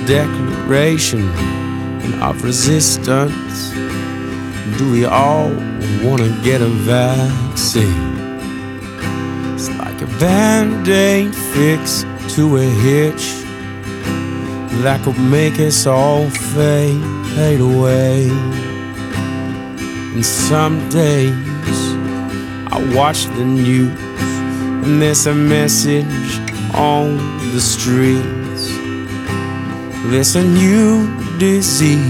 declaration of resistance. Do we all wanna get a vaccine? It's like a band-aid fix to a hitch that could make us all fade away. And some days I watch the news and there's a message on the streets. There's a new disease